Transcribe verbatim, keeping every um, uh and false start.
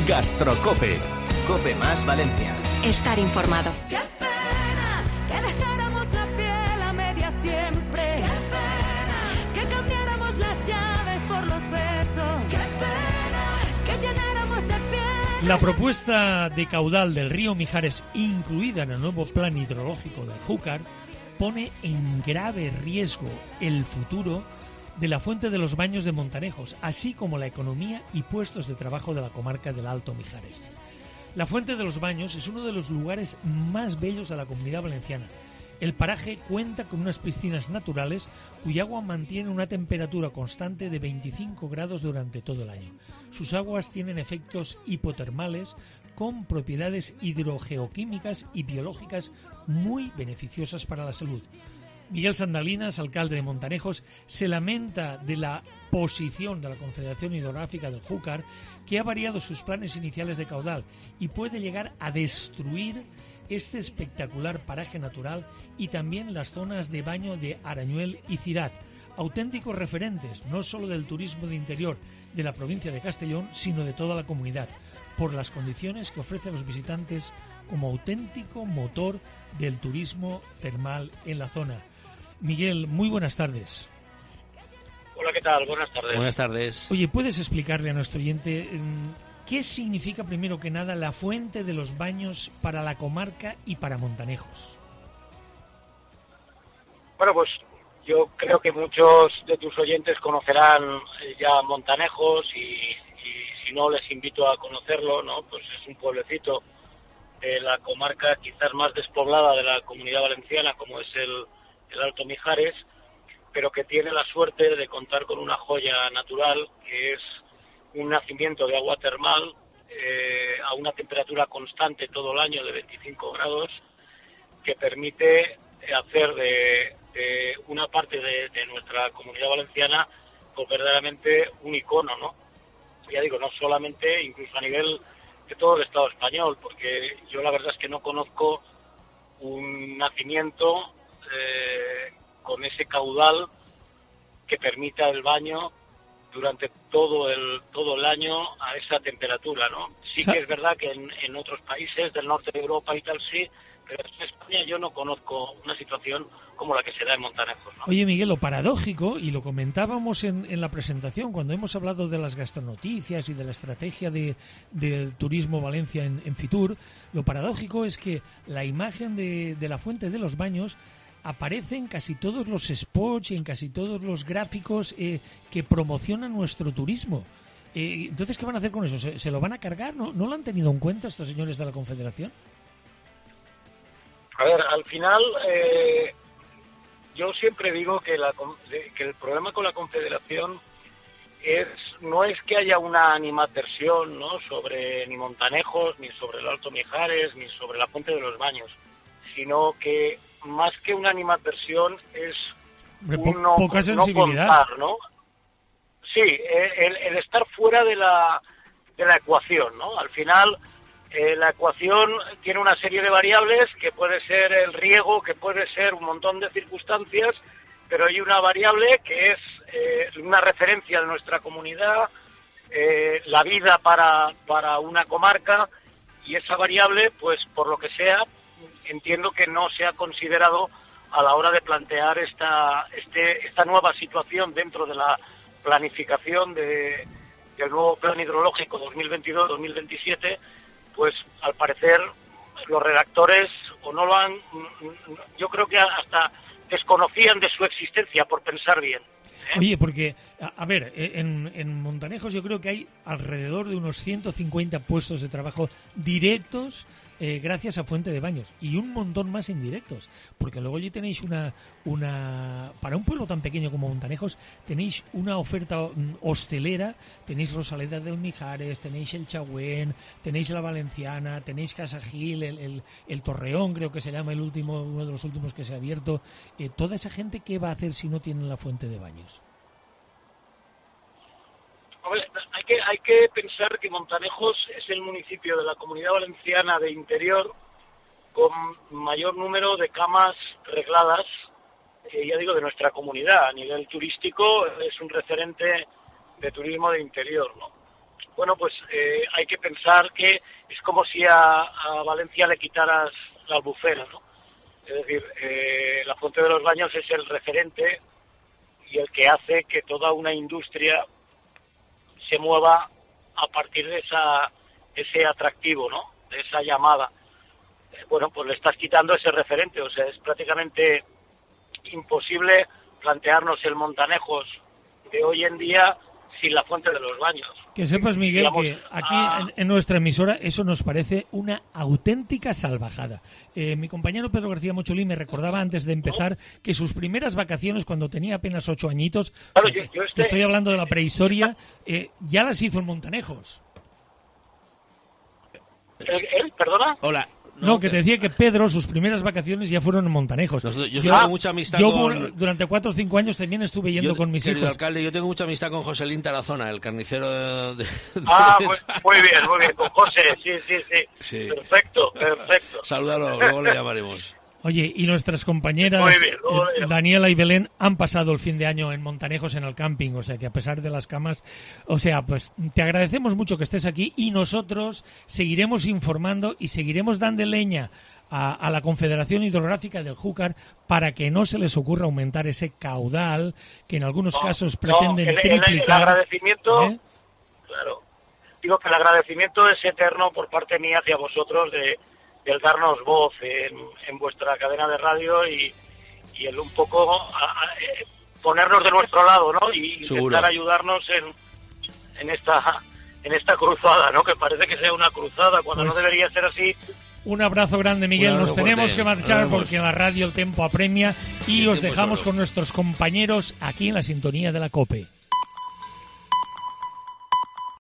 Gastrocope. Cope más Valencia. Estar informado. Qué pena que dejáramos la piel a media siempre. Qué pena que cambiáramos las llaves por los besos. Qué pena que llenáramos de piel. La propuesta de caudal del río Mijares, incluida en el nuevo plan hidrológico del Júcar, pone en grave riesgo el futuro de la fuente de los Baños de Montanejos, así como la economía y puestos de trabajo de la comarca del Alto Mijares. La fuente de los Baños es uno de los lugares más bellos de la Comunidad Valenciana. El paraje cuenta con unas piscinas naturales cuya agua mantiene una temperatura constante de veinticinco grados durante todo el año. Sus aguas tienen efectos hipotermales con propiedades hidrogeoquímicas y biológicas muy beneficiosas para la salud. Miguel Sandalinas, alcalde de Montanejos, se lamenta de la posición de la Confederación Hidrográfica del Júcar, que ha variado sus planes iniciales de caudal y puede llegar a destruir este espectacular paraje natural y también las zonas de baño de Arañuel y Cirat, auténticos referentes no solo del turismo de interior de la provincia de Castellón, sino de toda la comunidad, por las condiciones que ofrece a los visitantes como auténtico motor del turismo termal en la zona. Miguel, muy buenas tardes. Hola, ¿qué tal? Buenas tardes. Buenas tardes. Oye, ¿puedes explicarle a nuestro oyente qué significa, primero que nada, la fuente de los Baños para la comarca y para Montanejos? Bueno, pues yo creo que muchos de tus oyentes conocerán ya Montanejos y, y si no les invito a conocerlo, ¿no? Pues es un pueblecito de la comarca quizás más despoblada de la Comunidad Valenciana, como es el el Alto Mijares, pero que tiene la suerte de contar con una joya natural, que es un nacimiento de agua termal eh, a una temperatura constante todo el año de veinticinco grados, que permite hacer de, de una parte de, de nuestra Comunidad Valenciana pues verdaderamente un icono, ¿no? Ya digo, no solamente, incluso a nivel de todo el Estado español, porque yo la verdad es que no conozco un nacimiento Eh, con ese caudal que permita el baño durante todo el todo el año a esa temperatura, ¿no? Sí que es verdad que en, en otros países del norte de Europa y tal sí, pero en España yo no conozco una situación como la que se da en Montanejos, ¿no? Oye, Miguel, lo paradójico, y lo comentábamos en, en la presentación cuando hemos hablado de las gastronoticias y de la estrategia de, del turismo Valencia en, en Fitur, lo paradójico es que la imagen de, de la fuente de los Baños aparece en casi todos los spots y en casi todos los gráficos eh, que promocionan nuestro turismo. Eh, entonces, ¿qué van a hacer con eso? ¿Se, se lo van a cargar? ¿No, ¿No lo han tenido en cuenta estos señores de la Confederación? A ver, al final, eh, yo siempre digo que, la, que el problema con la Confederación es no es que haya una animadversión, ¿no?, sobre ni Montanejos, ni sobre el Alto Mijares, ni sobre la Fuente de los Baños, sino que más que una animadversión es un no, poca sensibilidad, no contar, ¿no? Sí, el, el estar fuera de la de la ecuación, ¿no? Al final eh, la ecuación tiene una serie de variables que puede ser el riego, que puede ser un montón de circunstancias, pero hay una variable que es eh, una referencia de nuestra comunidad, eh, la vida para para una comarca, y esa variable, pues por lo que sea, entiendo que no se ha considerado a la hora de plantear esta este esta nueva situación dentro de la planificación de, del nuevo plan hidrológico dos mil veintidós dos mil veintisiete, pues al parecer los redactores o no lo han, yo creo que hasta desconocían de su existencia por pensar bien. ¿eh? Oye, porque, a, a ver, en, en Montanejos yo creo que hay alrededor de unos ciento cincuenta puestos de trabajo directos eh, gracias a Fuente de Baños y un montón más indirectos, porque luego allí tenéis una, una para un pueblo tan pequeño como Montanejos, tenéis una oferta hostelera, tenéis Rosaleda del Mijares, tenéis el Chagüén, tenéis la Valenciana, tenéis Casa Gil, el, el, el Torreón, creo que se llama el último, uno de los últimos que se ha abierto. Eh, toda esa gente, ¿qué va a hacer si no tienen la Fuente de Baños? Hay que, hay que pensar que Montanejos es el municipio de la Comunidad Valenciana de interior con mayor número de camas regladas, eh, ya digo, de nuestra comunidad. A nivel turístico es un referente de turismo de interior, ¿no? bueno, pues eh, hay que pensar que es como si a, a Valencia le quitaras la Albufera, ¿no? Es decir, eh, la Fuente de los Baños es el referente y el que hace que toda una industria se mueva a partir de esa ese atractivo, ¿no? De esa llamada. Eh, bueno, pues le estás quitando ese referente, o sea, es prácticamente imposible plantearnos el Montanejos de hoy en día sin la Fuente de los Baños. Que sepas, Miguel, Digamos, que aquí a... en, en nuestra emisora eso nos parece una auténtica salvajada. Eh, mi compañero Pedro García Mocholí me recordaba antes de empezar que sus primeras vacaciones, cuando tenía apenas ocho añitos, claro, o sea, yo, yo te este... estoy hablando de la prehistoria, eh, ya las hizo en Montanejos. ¿El, el, ¿Perdona? Hola. No, no, que te decía que Pedro, sus primeras vacaciones ya fueron en Montanejos. Nosotros, yo, yo tengo mucha amistad yo con... durante cuatro o cinco años también estuve yendo yo, con mis querido hijos. alcalde, yo tengo mucha amistad con José Lín Tarazona, el carnicero de... de ah, muy, muy bien, muy bien, con José, sí, sí, sí. sí. Perfecto, perfecto. Salúdalo, luego le llamaremos. Oye, y nuestras compañeras bien, eh, Daniela y Belén han pasado el fin de año en Montanejos en el camping, o sea que a pesar de las camas, o sea, pues te agradecemos mucho que estés aquí y nosotros seguiremos informando y seguiremos dando leña a, a la Confederación Hidrográfica del Júcar para que no se les ocurra aumentar ese caudal que en algunos no, casos pretenden no, el, triplicar. El, el agradecimiento, ¿eh? Claro, digo que el agradecimiento es eterno por parte mía hacia vosotros de el darnos voz en, en vuestra cadena de radio y, y el un poco a, a, eh, ponernos de nuestro lado, ¿no? Y Seguro. intentar ayudarnos en, en esta en esta cruzada, ¿no? Que parece que sea una cruzada cuando pues, no debería ser así. Un abrazo grande, Miguel. Abrazo Nos tenemos fuerte. que marchar porque en la radio el tiempo apremia y os dejamos con nuestros compañeros aquí en la sintonía de la COPE.